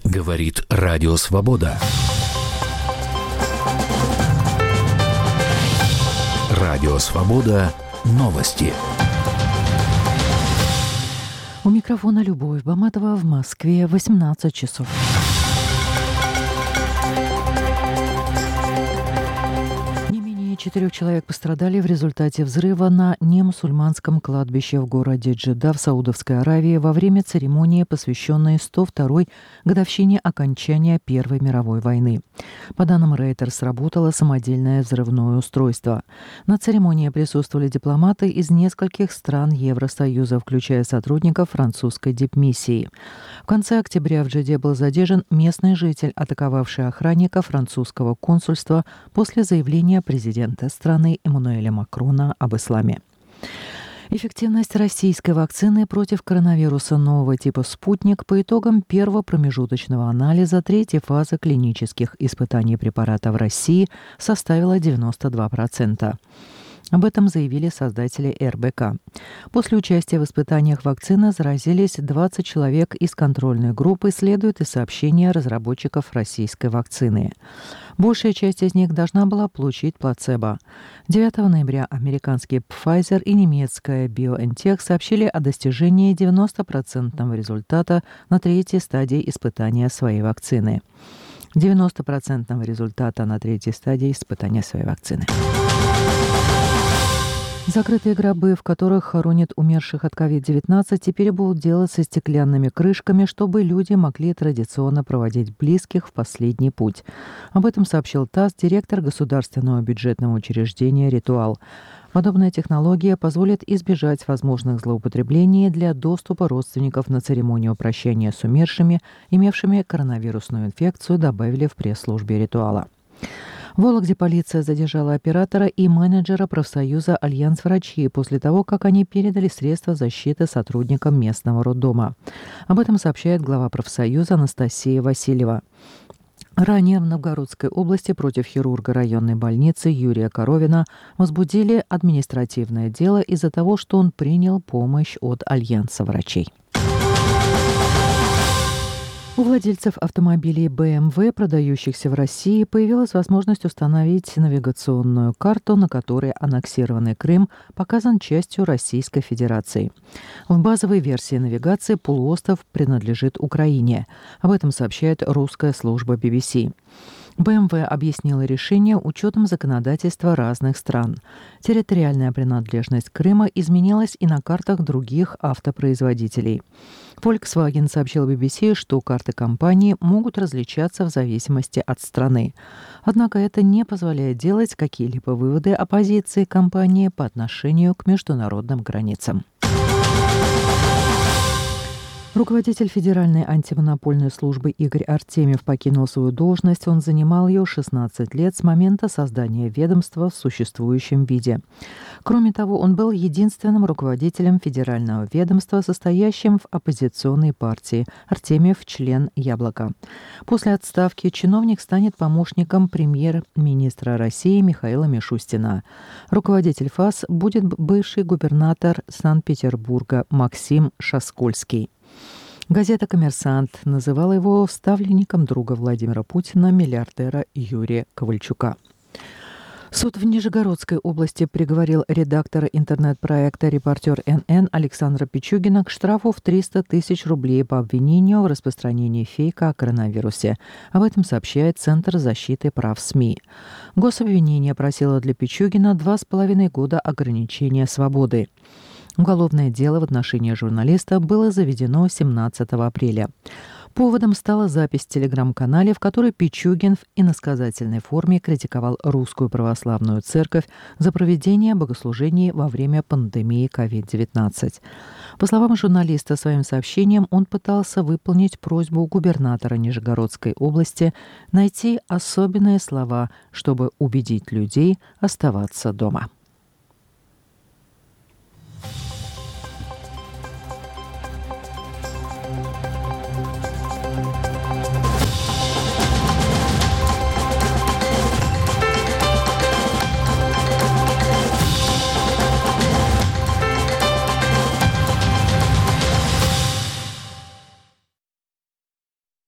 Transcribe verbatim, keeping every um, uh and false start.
Говорит Радио Свобода. Радио Свобода. Новости. У микрофона Любовь Баматова. В Москве восемнадцать часов. Четырех человек пострадали в результате взрыва на немусульманском кладбище в городе Джидда в Саудовской Аравии во время церемонии, посвященной сто второй годовщине окончания Первой мировой войны. По данным Reuters, сработало самодельное взрывное устройство. На церемонии присутствовали дипломаты из нескольких стран Евросоюза, включая сотрудников французской дипмиссии. В конце октября в Джидде был задержан местный житель, атаковавший охранника французского консульства после заявления президента страны Эммануэля Макрона об исламе. Эффективность российской вакцины против коронавируса нового типа «Спутник» по итогам первого промежуточного анализа третьей фазы клинических испытаний препарата в России составила девяносто два процента. Об этом заявили создатели эр бэ ка. После участия в испытаниях вакцины заразились двадцать человек из контрольной группы, следует из сообщения разработчиков российской вакцины. Большая часть из них должна была получить плацебо. девятого ноября американский Pfizer и немецкая BioNTech сообщили о достижении девяносто процентов результата на третьей стадии испытания своей вакцины. девяносто процентов результата на третьей стадии испытания своей вакцины. Закрытые гробы, в которых хоронят умерших от ковид девятнадцать, теперь будут делаться стеклянными крышками, чтобы люди могли традиционно проводить близких в последний путь. Об этом сообщил ТАСС директор государственного бюджетного учреждения «Ритуал». Подобная технология позволит избежать возможных злоупотреблений для доступа родственников на церемонию прощания с умершими, имевшими коронавирусную инфекцию, добавили в пресс-службе «Ритуала». В Вологде полиция задержала оператора и менеджера профсоюза «Альянс врачей» после того, как они передали средства защиты сотрудникам местного роддома. Об этом сообщает глава профсоюза Анастасия Васильева. Ранее в Новгородской области против хирурга районной больницы Юрия Коровина возбудили административное дело из-за того, что он принял помощь от Альянса врачей. У владельцев автомобилей бэ эм вэ, продающихся в России, появилась возможность установить навигационную карту, на которой аннексированный Крым показан частью Российской Федерации. В базовой версии навигации полуостров принадлежит Украине. Об этом сообщает русская служба би би си. бэ эм вэ объяснила решение учетом законодательства разных стран. Территориальная принадлежность Крыма изменилась и на картах других автопроизводителей. Volkswagen сообщил би би си, что карты компании могут различаться в зависимости от страны. Однако это не позволяет делать какие-либо выводы о позиции компании по отношению к международным границам. Руководитель Федеральной антимонопольной службы Игорь Артемьев покинул свою должность. Он занимал ее шестнадцать лет с момента создания ведомства в существующем виде. Кроме того, он был единственным руководителем федерального ведомства, состоящим в оппозиционной партии. Артемьев – член «Яблока». После отставки чиновник станет помощником премьер-министра России Михаила Мишустина. Руководитель ФАС будет бывший губернатор Санкт-Петербурга Максим Шаскольский. Газета «Коммерсант» называла его ставленником друга Владимира Путина, миллиардера Юрия Ковальчука. Суд в Нижегородской области приговорил редактора интернет-проекта «Репортер эн эн» Александра Пичугина к штрафу в триста тысяч рублей по обвинению в распространении фейка о коронавирусе. Об этом сообщает Центр защиты прав СМИ. Гособвинение просило для Пичугина два с половиной года ограничения свободы. Уголовное дело в отношении журналиста было заведено семнадцатого апреля. Поводом стала запись в телеграм-канале, в которой Пичугин в иносказательной форме критиковал Русскую Православную Церковь за проведение богослужений во время пандемии ковид девятнадцать. По словам журналиста, своим сообщением он пытался выполнить просьбу губернатора Нижегородской области найти особенные слова, чтобы убедить людей оставаться дома.